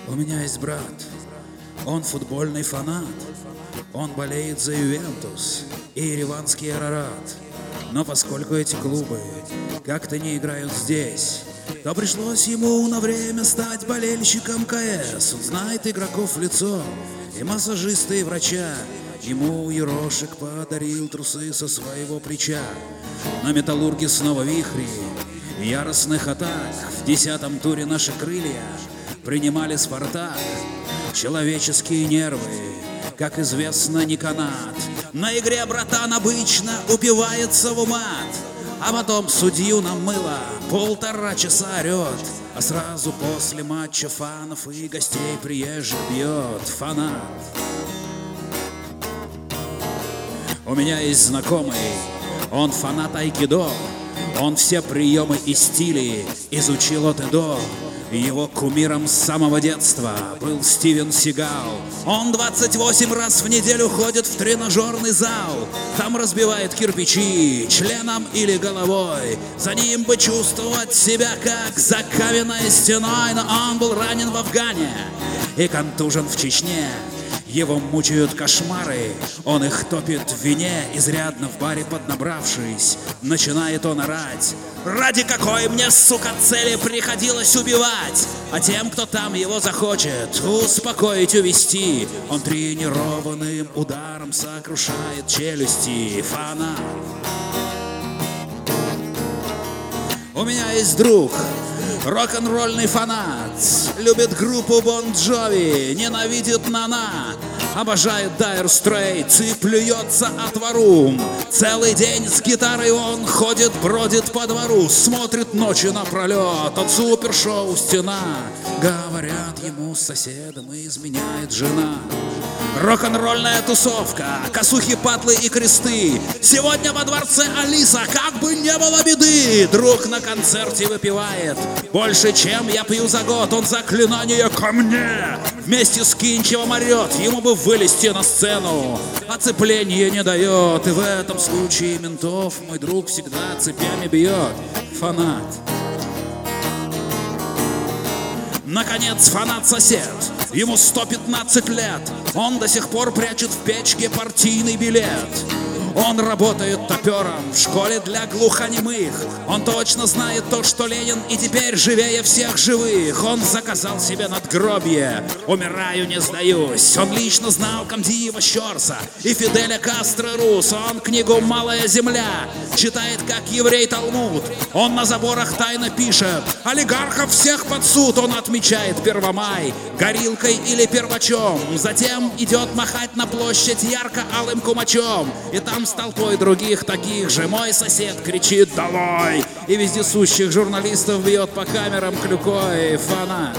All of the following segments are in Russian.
У меня есть брат, он футбольный фанат, он болеет за Ювентус и ереванский Арарат. Но поскольку эти клубы как-то не играют здесь, то пришлось ему на время стать болельщиком КС. Он знает игроков в лицо, и массажиста, и врача. Ему Ерошек подарил трусы со своего плеча. На Металлурге снова вихри яростных атак. В 10-м туре наши крылья принимали Спартак. Человеческие нервы, как известно, не канат. На игре братан обычно упивается в умат, а потом судью намыло, 1,5 часа орет, а сразу после матча фанов и гостей приезжих бьет фанат. У меня есть знакомый, он фанат айкидо, он все приемы и стили изучил от и до. Его кумиром с самого детства был Стивен Сигал. Он 28 раз в неделю ходит в тренажерный зал. Там разбивает кирпичи членом или головой. За ним бы чувствовать себя как за каменной стеной. Но он был ранен в Афгане и контужен в Чечне. Его мучают кошмары, он их топит в вине, изрядно в баре поднабравшись, начинает он орать: ради какой мне, сука, цели приходилось убивать? А тем, кто там его захочет успокоить, увести, он тренированным ударом сокрушает челюсти. Фанат. У меня есть друг, рок-н-ролльный фанат, любит группу Бон Джови, ненавидит Нана, обожает Dire Straits и плюется от ворум. Целый день с гитарой он ходит, бродит по двору, смотрит ночи напролет от супершоу «Стена». Говорят, ему с соседом изменяет жена. Рок-н-ролльная тусовка, косухи, патлы и кресты. Сегодня во дворце Алиса, как бы не было беды. Друг на концерте выпивает больше, чем я пью за год. Он заклинание ко мне вместе с Кинчевым орет. Ему бы вылезти на сцену, оцепление не дает. И в этом случае ментов мой друг всегда цепями бьет. Фанат. Наконец, фанат-сосед, ему 115 лет, он до сих пор прячет в печке партийный билет. Он работает топером в школе для глухонемых. Он точно знает то, что Ленин и теперь живее всех живых. Он заказал себе надгробье, умираю, не сдаюсь. Он лично знал Камдиева Щорса и Фиделя Кастро Рус. Он книгу «Малая земля» читает как еврей Талмуд. Он на заборах тайно пишет: олигархов всех под суд. Он отмечает Первомай горилкой или первачом. Затем идет махать на площадь ярко-алым кумачом. И там с толпой других таких же мой сосед кричит «Долой!» и вездесущих журналистов бьет по камерам клюкой. Фанат.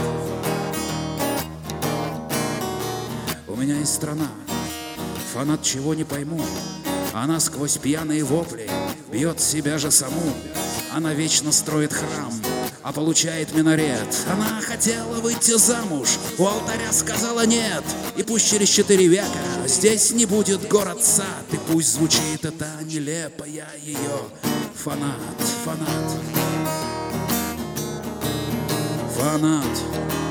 У меня есть страна, фанат чего не пойму. Она сквозь пьяные вопли бьет себя же саму. Она вечно строит храм, а получает минарет. Она хотела выйти замуж, у алтаря сказала нет. И пусть через 4 века здесь не будет город-сад, и пусть звучит это нелепо, я ее фанат, фанат, фанат.